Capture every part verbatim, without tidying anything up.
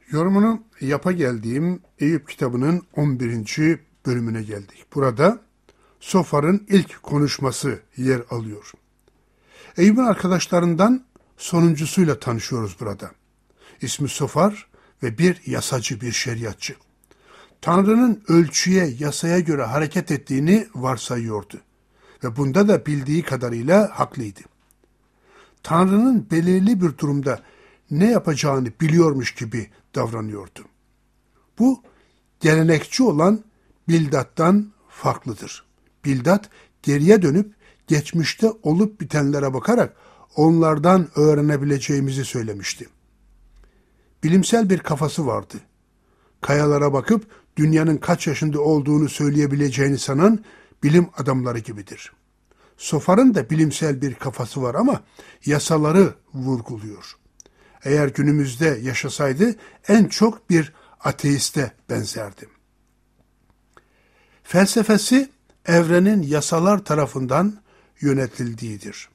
Yorumunu yapa geldiğim Eyüp kitabının on birinci bölümüne geldik. Burada Sofar'ın ilk konuşması yer alıyor. Eyüp'ün arkadaşlarından sonuncusuyla tanışıyoruz burada. İsmi Sofar ve bir yasacı, bir şeriatçı. Tanrı'nın ölçüye, yasaya göre hareket ettiğini varsayıyordu. Ve bunda da bildiği kadarıyla haklıydı. Tanrı'nın belirli bir durumda ne yapacağını biliyormuş gibi davranıyordu. Bu gelenekçi olan Bildad'dan farklıdır. Bildad geriye dönüp geçmişte olup bitenlere bakarak onlardan öğrenebileceğimizi söylemişti. Bilimsel bir kafası vardı. Kayalara bakıp dünyanın kaç yaşında olduğunu söyleyebileceğini sanan bilim adamları gibidir. Sofar'ın da bilimsel bir kafası var ama yasaları vurguluyor. Eğer günümüzde yaşasaydı en çok bir ateiste benzerdi. Felsefesi evrenin yasalar tarafından yönetildiğidir.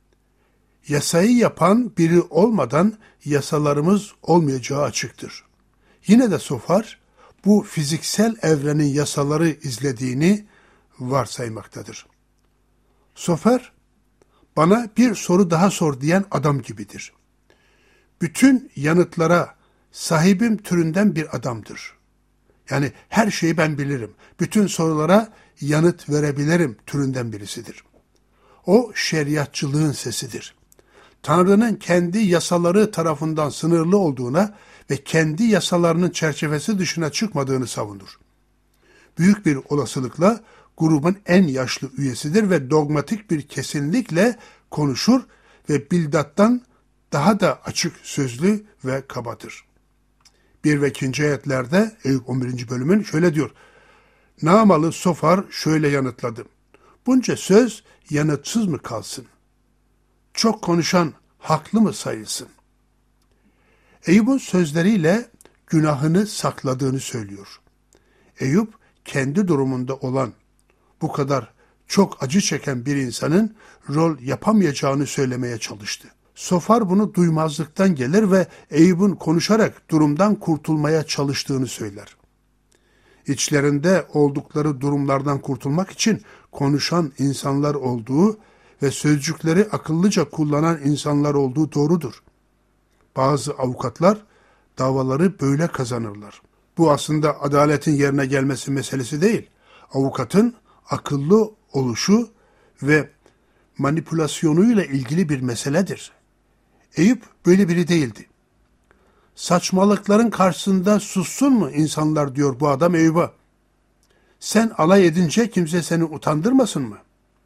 Yasayı yapan biri olmadan yasalarımız olmayacağı açıktır. Yine de Sofar bu fiziksel evrenin yasaları izlediğini varsaymaktadır. Sofar bana bir soru daha sor diyen adam gibidir. Bütün yanıtlara sahibim türünden bir adamdır. Yani her şeyi ben bilirim. Bütün sorulara yanıt verebilirim türünden birisidir. O şeriatçılığın sesidir. Tanrı'nın kendi yasaları tarafından sınırlı olduğuna ve kendi yasalarının çerçevesi dışına çıkmadığını savunur. Büyük bir olasılıkla grubun en yaşlı üyesidir ve dogmatik bir kesinlikle konuşur ve Bildad'dan daha da açık sözlü ve kabadır. Bir ve ikinci ayetlerde Eyüp on birinci bölümün şöyle diyor. Namalı Sofar şöyle yanıtladı. Bunca söz yanıtsız mı kalsın? Çok konuşan haklı mı sayılsın? Eyüp'ün sözleriyle günahını sakladığını söylüyor. Eyüp kendi durumunda olan bu kadar çok acı çeken bir insanın rol yapamayacağını söylemeye çalıştı. Sofar bunu duymazlıktan gelir ve Eyüp'ün konuşarak durumdan kurtulmaya çalıştığını söyler. İçlerinde oldukları durumlardan kurtulmak için konuşan insanlar olduğu ve sözcükleri akıllıca kullanan insanlar olduğu doğrudur. Bazı avukatlar davaları böyle kazanırlar. Bu aslında adaletin yerine gelmesi meselesi değil. Avukatın akıllı oluşu ve manipülasyonuyla ilgili bir meseledir. Eyüp böyle biri değildi. Saçmalıkların karşısında sussun mu insanlar diyor bu adam Eyüp'e. Sen alay edince kimse seni utandırmasın mı?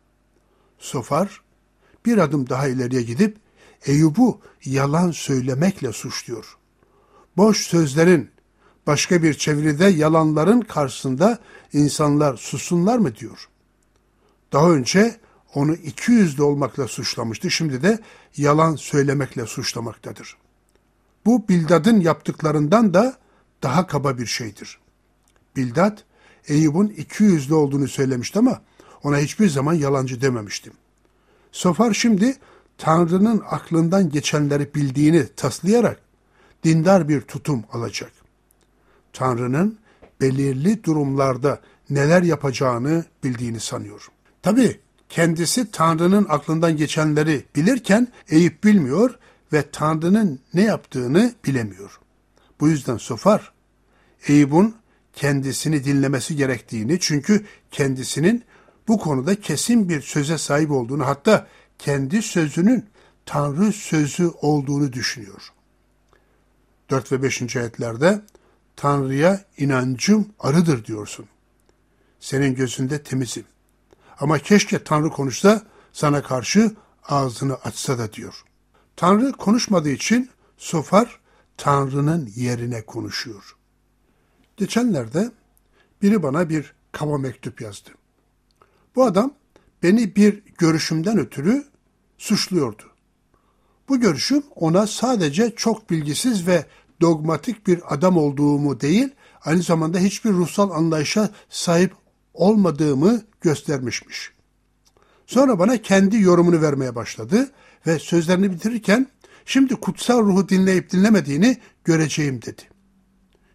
Sofar bir adım daha ileriye gidip Eyüp'ü yalan söylemekle suçluyor. Boş sözlerin, başka bir çeviride yalanların karşısında insanlar sussunlar mı diyor. Daha önce onu iki yüzlü olmakla suçlamıştı. Şimdi de yalan söylemekle suçlamaktadır. Bu Bildad'ın yaptıklarından da daha kaba bir şeydir. Bildad, Eyüp'ün iki yüzlü olduğunu söylemişti ama ona hiçbir zaman yalancı dememiştim. Sofar şimdi Tanrı'nın aklından geçenleri bildiğini taslayarak dindar bir tutum alacak. Tanrı'nın belirli durumlarda neler yapacağını bildiğini sanıyor. Tabii kendisi Tanrı'nın aklından geçenleri bilirken Eyüp bilmiyor ve Tanrı'nın ne yaptığını bilemiyor. Bu yüzden Sofar, Eyüp'ün kendisini dinlemesi gerektiğini, çünkü kendisinin bu konuda kesin bir söze sahip olduğunu, hatta kendi sözünün Tanrı sözü olduğunu düşünüyor. dört ve beşinci ayetlerde Tanrı'ya inancım arıdır diyorsun. Senin gözünde temizim. Ama keşke Tanrı konuşsa, sana karşı ağzını açsa da diyor. Tanrı konuşmadığı için Sofar Tanrı'nın yerine konuşuyor. Geçenlerde biri bana bir kaba mektup yazdı. Bu adam beni bir görüşümden ötürü suçluyordu. Bu görüşüm ona sadece çok bilgisiz ve dogmatik bir adam olduğumu değil, aynı zamanda hiçbir ruhsal anlayışa sahip olmadığımı göstermişmiş. Sonra bana kendi yorumunu vermeye başladı ve sözlerini bitirirken şimdi kutsal ruhu dinleyip dinlemediğini göreceğim dedi.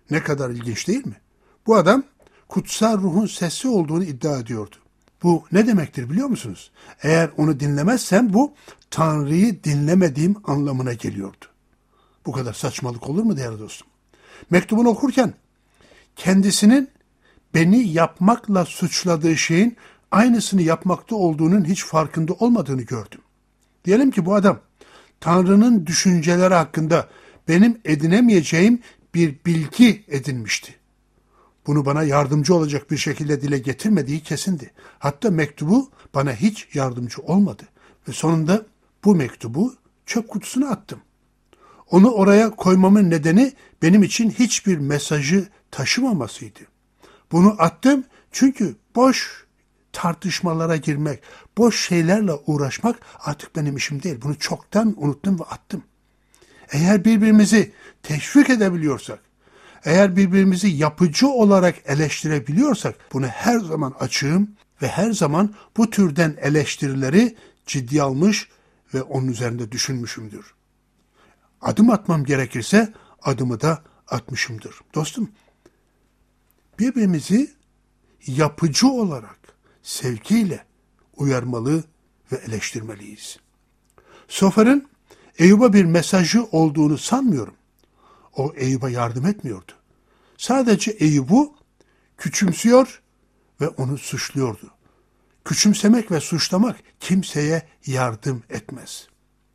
Ne kadar ilginç değil mi? Bu adam kutsal ruhun sesi olduğunu iddia ediyordu. Bu ne demektir biliyor musunuz? Eğer onu dinlemezsem bu Tanrı'yı dinlemediğim anlamına geliyordu. Bu kadar saçmalık olur mu değerli dostum? Mektubunu okurken kendisinin beni yapmakla suçladığı şeyin aynısını yapmakta olduğunun hiç farkında olmadığını gördüm. Diyelim ki bu adam Tanrı'nın düşünceleri hakkında benim edinemeyeceğim bir bilgi edinmişti. Bunu bana yardımcı olacak bir şekilde dile getirmediği kesindi. Hatta mektubu bana hiç yardımcı olmadı. Ve sonunda bu mektubu çöp kutusuna attım. Onu oraya koymamın nedeni benim için hiçbir mesajı taşımamasıydı. Bunu attım çünkü boş tartışmalara girmek, boş şeylerle uğraşmak artık benim işim değil. Bunu çoktan unuttum ve attım. Eğer birbirimizi teşvik edebiliyorsak, eğer birbirimizi yapıcı olarak eleştirebiliyorsak bunu her zaman açığım ve her zaman bu türden eleştirileri ciddiye almış ve onun üzerinde düşünmüşümdür. Adım atmam gerekirse adımı da atmışımdır. Dostum, birbirimizi yapıcı olarak, sevgiyle uyarmalı ve eleştirmeliyiz. Sofer'in Eyüp'e bir mesajı olduğunu sanmıyorum. O Eyüp'e yardım etmiyordu. Sadece Eyüp'ü küçümsüyor ve onu suçluyordu. Küçümsemek ve suçlamak kimseye yardım etmez.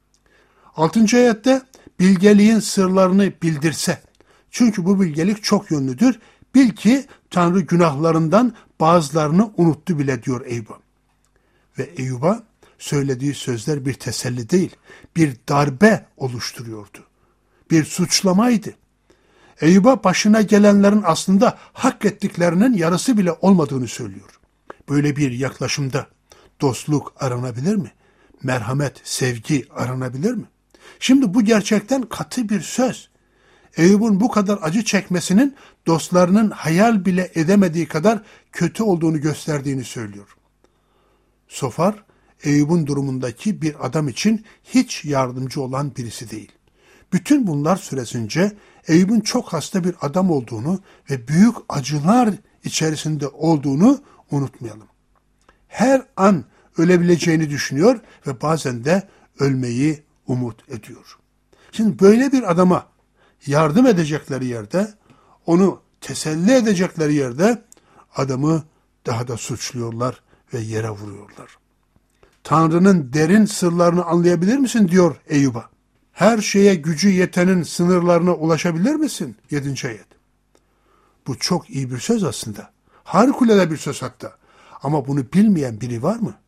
Altıncı ayette bilgeliğin sırlarını bildirse. Çünkü bu bilgelik çok yönlüdür. Bil ki Tanrı günahlarından bazılarını unuttu bile diyor Eyüp'e. Ve Eyüp'e söylediği sözler bir teselli değil, bir darbe oluşturuyordu. Bir suçlamaydı. Eyüp'e başına gelenlerin aslında hak ettiklerinin yarısı bile olmadığını söylüyor. Böyle bir yaklaşımda dostluk aranabilir mi? Merhamet, sevgi aranabilir mi? Şimdi bu gerçekten katı bir söz. Eyüp'ün bu kadar acı çekmesinin dostlarının hayal bile edemediği kadar kötü olduğunu gösterdiğini söylüyor. Sofar, Eyüp'ün durumundaki bir adam için hiç yardımcı olan birisi değil. Bütün bunlar süresince Eyüp'ün çok hasta bir adam olduğunu ve büyük acılar içerisinde olduğunu unutmayalım. Her an ölebileceğini düşünüyor ve bazen de ölmeyi umut ediyor. Şimdi böyle bir adama yardım edecekleri yerde, onu teselli edecekleri yerde adamı daha da suçluyorlar ve yere vuruyorlar. Tanrı'nın derin sırlarını anlayabilir misin diyor Eyüp'e. Her şeye gücü yetenin sınırlarına ulaşabilir misin? Yedinci ayet. Bu çok iyi bir söz aslında. Harikulade bir söz hatta. Ama bunu bilmeyen biri var mı?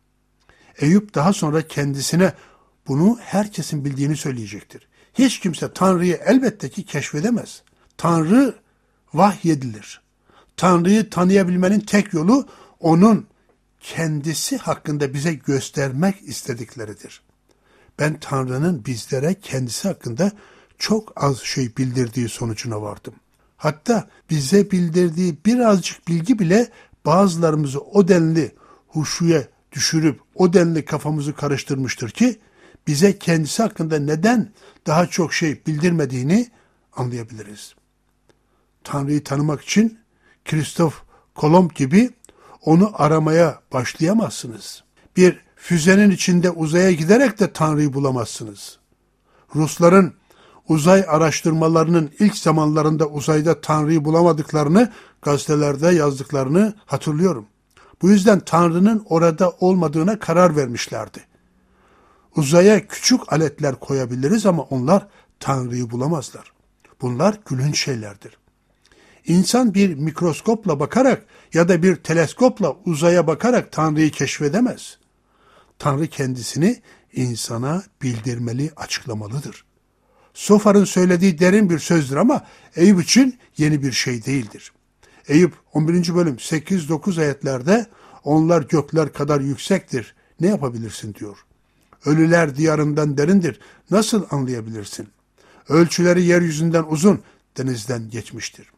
Eyüp daha sonra kendisine bunu herkesin bildiğini söyleyecektir. Hiç kimse Tanrı'yı elbette ki keşfedemez. Tanrı vahyedilir. Tanrı'yı tanıyabilmenin tek yolu onun kendisi hakkında bize göstermek istedikleridir. Ben Tanrı'nın bizlere kendisi hakkında çok az şey bildirdiği sonucuna vardım. Hatta bize bildirdiği birazcık bilgi bile bazılarımızı o denli huşuya düşürüp o denli kafamızı karıştırmıştır ki bize kendisi hakkında neden daha çok şey bildirmediğini anlayabiliriz. Tanrı'yı tanımak için Kristof Kolomb gibi onu aramaya başlayamazsınız. Bir füzenin içinde uzaya giderek de Tanrı'yı bulamazsınız. Rusların uzay araştırmalarının ilk zamanlarında uzayda Tanrı'yı bulamadıklarını gazetelerde yazdıklarını hatırlıyorum. Bu yüzden Tanrı'nın orada olmadığına karar vermişlerdi. Uzaya küçük aletler koyabiliriz ama onlar Tanrı'yı bulamazlar. Bunlar gülünç şeylerdir. İnsan bir mikroskopla bakarak ya da bir teleskopla uzaya bakarak Tanrı'yı keşfedemez. Tanrı kendisini insana bildirmeli, açıklamalıdır. Sofar'ın söylediği derin bir sözdür ama Eyüp için yeni bir şey değildir. Eyüp on birinci bölüm sekiz dokuz ayetlerde onlar gökler kadar yüksektir, ne yapabilirsin diyor. Ölüler diyarından derindir, nasıl anlayabilirsin? Ölçüleri yeryüzünden uzun, denizden geçmiştir.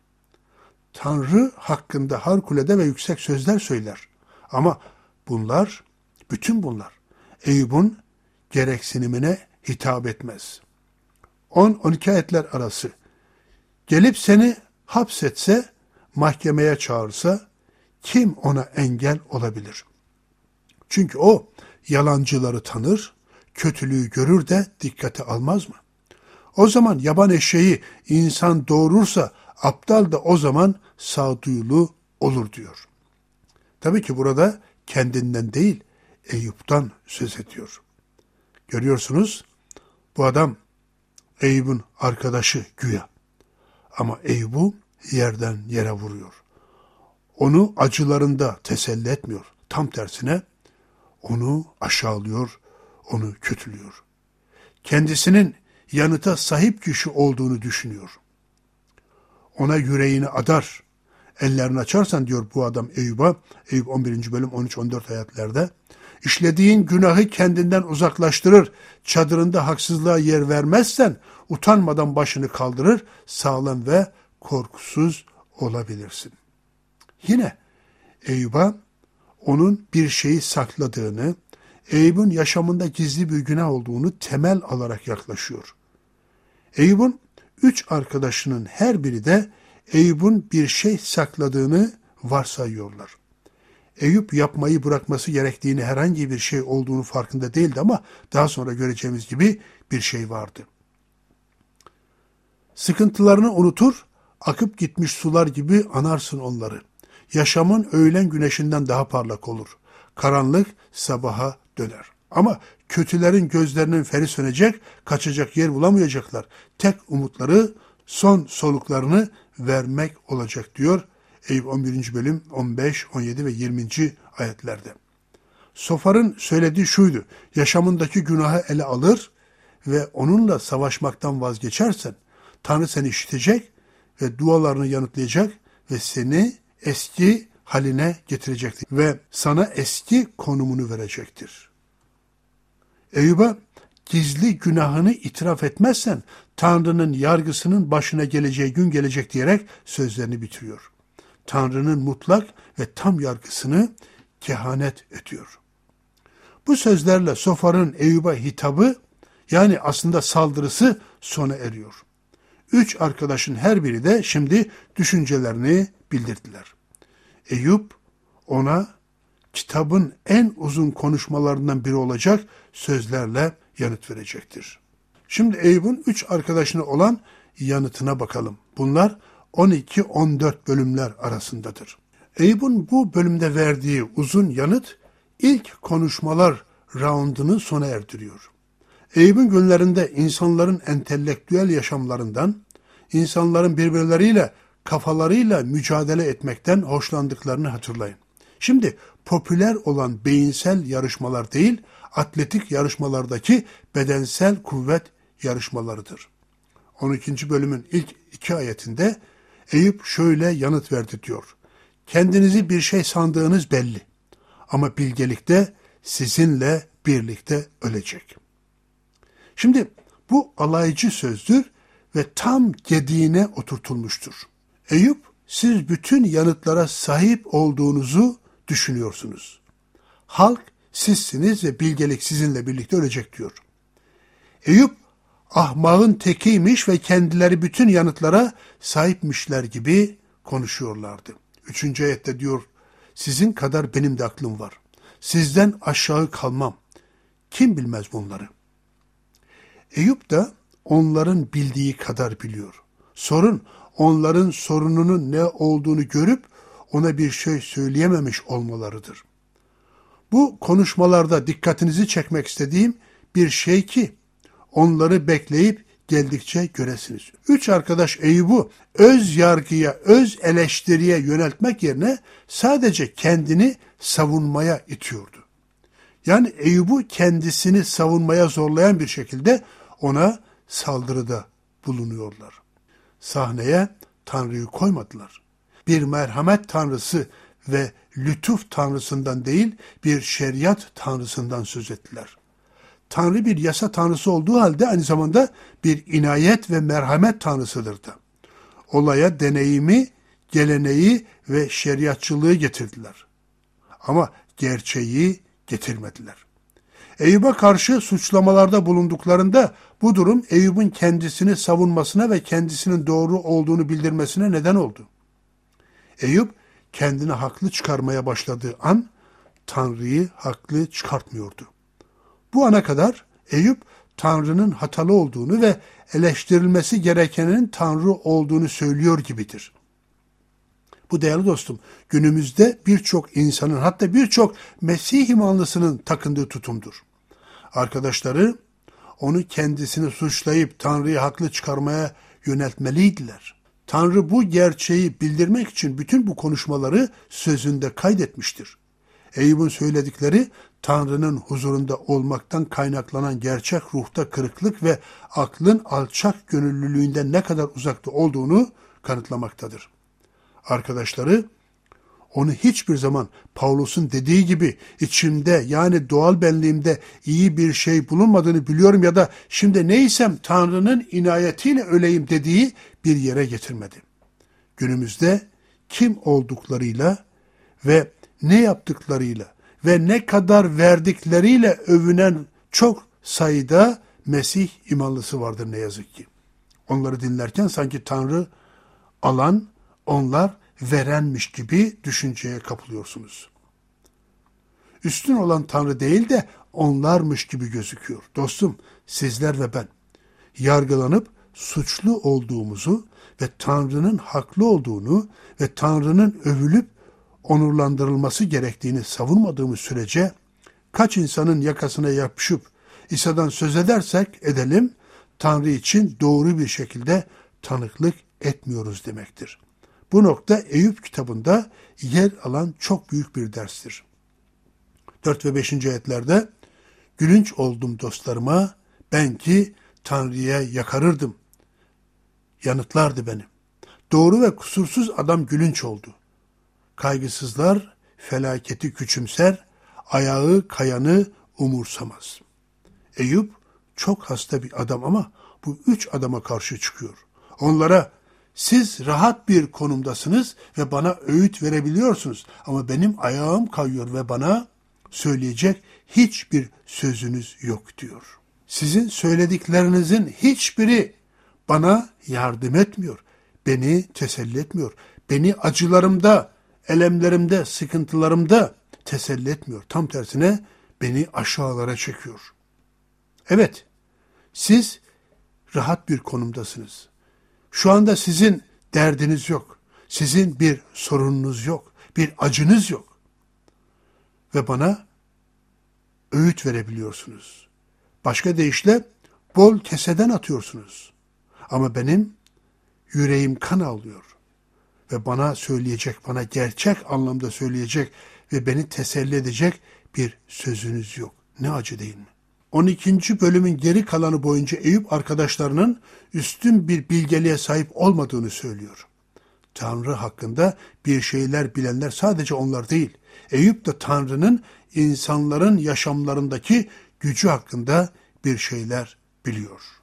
Tanrı hakkında harikulade ve yüksek sözler söyler. Ama bunlar, bütün bunlar Eyüp'ün gereksinimine hitap etmez. on on iki ayetler arası. Gelip seni hapsetse, mahkemeye çağırsa kim ona engel olabilir? Çünkü o yalancıları tanır, kötülüğü görür de dikkate almaz mı? O zaman yaban eşeği insan doğurursa aptal da o zaman sağduyulu olur diyor. Tabii ki burada kendinden değil, Eyüp'ten söz ediyor. Görüyorsunuz, bu adam Eyüp'ün arkadaşı güya. Ama Eyüp'ü yerden yere vuruyor. Onu acılarında teselli etmiyor. Tam tersine onu aşağılıyor, onu kötülüyor. Kendisinin yanıta sahip kişi olduğunu düşünüyor. Ona yüreğini adar, ellerini açarsan diyor bu adam Eyüp'e, Eyüp on birinci bölüm on üç on dört ayetlerde, işlediğin günahı kendinden uzaklaştırır, çadırında haksızlığa yer vermezsen, utanmadan başını kaldırır, sağlam ve korkusuz olabilirsin. Yine Eyüp'e onun bir şeyi sakladığını, Eyüp'ün yaşamında gizli bir günah olduğunu temel alarak yaklaşıyor. Eyüp'ün üç arkadaşının her biri de Eyüp'ün bir şey sakladığını varsayıyorlar. Eyüp yapmayı bırakması gerektiğini, herhangi bir şey olduğunu farkında değildi ama daha sonra göreceğimiz gibi bir şey vardı. Sıkıntılarını unutur, akıp gitmiş sular gibi anarsın onları. Yaşamın öğlen güneşinden daha parlak olur. Karanlık sabaha döner. Ama kötülerin gözlerinin feri sönecek, kaçacak yer bulamayacaklar. Tek umutları son soluklarını vermek olacak diyor Eyüp on birinci bölüm on beş, on yedi ve yirminci ayetlerde. Sofar'ın söylediği şuydu: yaşamındaki günahı ele alır ve onunla savaşmaktan vazgeçersen Tanrı seni işitecek ve dualarını yanıtlayacak ve seni eski haline getirecektir ve sana eski konumunu verecektir. Eyüp'e gizli günahını itiraf etmezsen Tanrı'nın yargısının başına geleceği gün gelecek diyerek sözlerini bitiriyor. Tanrı'nın mutlak ve tam yargısını kehanet ediyor. Bu sözlerle Sofar'ın Eyüp'e hitabı, yani aslında saldırısı sona eriyor. Üç arkadaşın her biri de şimdi düşüncelerini bildirdiler. Eyüp ona kitabın en uzun konuşmalarından biri olacak sözlerle yanıt verecektir. Şimdi Eyüp'ün üç arkadaşına olan yanıtına bakalım. Bunlar on iki on dört bölümler arasındadır. Eyüp'ün bu bölümde verdiği uzun yanıt ilk konuşmalar raundunu sona erdiriyor. Eyüp'ün günlerinde insanların entelektüel yaşamlarından, insanların birbirleriyle, kafalarıyla mücadele etmekten hoşlandıklarını hatırlayın. Şimdi popüler olan beyinsel yarışmalar değil, atletik yarışmalardaki bedensel kuvvet yarışmalarıdır. on ikinci bölümün ilk iki ayetinde Eyüp şöyle yanıt verdi diyor. Kendinizi bir şey sandığınız belli ama bilgelikte sizinle birlikte ölecek. Şimdi bu alaycı sözdür ve tam gediğine oturtulmuştur. Eyüp, siz bütün yanıtlara sahip olduğunuzu düşünüyorsunuz. Halk sizsiniz ve bilgelik sizinle birlikte ölecek diyor. Eyüp, ahmağın tekiymiş ve kendileri bütün yanıtlara sahipmişler gibi konuşuyorlardı. Üçüncü ayette diyor, sizin kadar benim de aklım var. Sizden aşağı kalmam. Kim bilmez bunları? Eyüp de onların bildiği kadar biliyor. Sorun, onların sorununun ne olduğunu görüp ona bir şey söyleyememiş olmalarıdır. Bu konuşmalarda dikkatinizi çekmek istediğim bir şey ki, onları bekleyip geldikçe göresiniz. Üç arkadaş Eyüp'ü öz yargıya, öz eleştiriye yöneltmek yerine sadece kendini savunmaya itiyordu. Yani Eyüp'ü kendisini savunmaya zorlayan bir şekilde ona saldırıda bulunuyorlar. Sahneye Tanrı'yı koymadılar. Bir merhamet tanrısı ve lütuf tanrısından değil, bir şeriat tanrısından söz ettiler. Tanrı bir yasa tanrısı olduğu halde aynı zamanda bir inayet ve merhamet tanrısıdır da. Olaya deneyimi, geleneği ve şeriatçılığı getirdiler. Ama gerçeği getirmediler. Eyüp'e karşı suçlamalarda bulunduklarında bu durum Eyüp'ün kendisini savunmasına ve kendisinin doğru olduğunu bildirmesine neden oldu. Eyüp kendini haklı çıkarmaya başladığı an Tanrı'yı haklı çıkartmıyordu. Bu ana kadar Eyüp Tanrı'nın hatalı olduğunu ve eleştirilmesi gerekenin Tanrı olduğunu söylüyor gibidir. Bu değerli dostum, günümüzde birçok insanın, hatta birçok Mesih imanlısının takındığı tutumdur. Arkadaşları onu kendisini suçlayıp Tanrı'yı haklı çıkarmaya yöneltmeliydiler. Tanrı bu gerçeği bildirmek için bütün bu konuşmaları sözünde kaydetmiştir. Eyüp'ün söyledikleri Tanrı'nın huzurunda olmaktan kaynaklanan gerçek ruhta kırıklık ve aklın alçak gönüllülüğünden ne kadar uzakta olduğunu kanıtlamaktadır. Arkadaşları onu hiçbir zaman Pavlus'un dediği gibi içimde, yani doğal benliğimde iyi bir şey bulunmadığını biliyorum ya da şimdi neysem Tanrı'nın inayetiyle öleyim dediği bir yere getirmedi. Günümüzde kim olduklarıyla ve ne yaptıklarıyla ve ne kadar verdikleriyle övünen çok sayıda Mesih imanlısı vardır ne yazık ki. Onları dinlerken sanki Tanrı alan, onlar verenmiş gibi düşünceye kapılıyorsunuz. Üstün olan Tanrı değil de onlarmış gibi gözüküyor. Dostum, sizler ve ben yargılanıp suçlu olduğumuzu ve Tanrı'nın haklı olduğunu ve Tanrı'nın övülüp onurlandırılması gerektiğini savunmadığımız sürece kaç insanın yakasına yapışıp İsa'dan söz edersek edelim, Tanrı için doğru bir şekilde tanıklık etmiyoruz demektir. Bu nokta Eyüp kitabında yer alan çok büyük bir derstir. dört ve beşinci ayetlerde gülünç oldum dostlarıma, ben ki Tanrı'ya yakarırdım. Yanıtlardı beni. Doğru ve kusursuz adam gülünç oldu. Kaygısızlar felaketi küçümser, ayağı kayanı umursamaz. Eyüp çok hasta bir adam ama bu üç adama karşı çıkıyor. Onlara siz rahat bir konumdasınız ve bana öğüt verebiliyorsunuz ama benim ayağım kayıyor ve bana söyleyecek hiçbir sözünüz yok diyor. Sizin söylediklerinizin hiçbiri bana yardım etmiyor, beni teselli etmiyor, beni acılarımda, elemlerimde, sıkıntılarımda teselli etmiyor. Tam tersine beni aşağılara çekiyor. Evet, siz rahat bir konumdasınız. Şu anda sizin derdiniz yok. Sizin bir sorununuz yok. Bir acınız yok. Ve bana öğüt verebiliyorsunuz. Başka deyişle bol keseden atıyorsunuz. Ama benim yüreğim kan ağlıyor. Ve bana söyleyecek, bana gerçek anlamda söyleyecek ve beni teselli edecek bir sözünüz yok. Ne acı değil mi? on ikinci bölümün geri kalanı boyunca Eyüp arkadaşlarının üstün bir bilgeliğe sahip olmadığını söylüyor. Tanrı hakkında bir şeyler bilenler sadece onlar değil. Eyüp de Tanrı'nın insanların yaşamlarındaki gücü hakkında bir şeyler biliyor.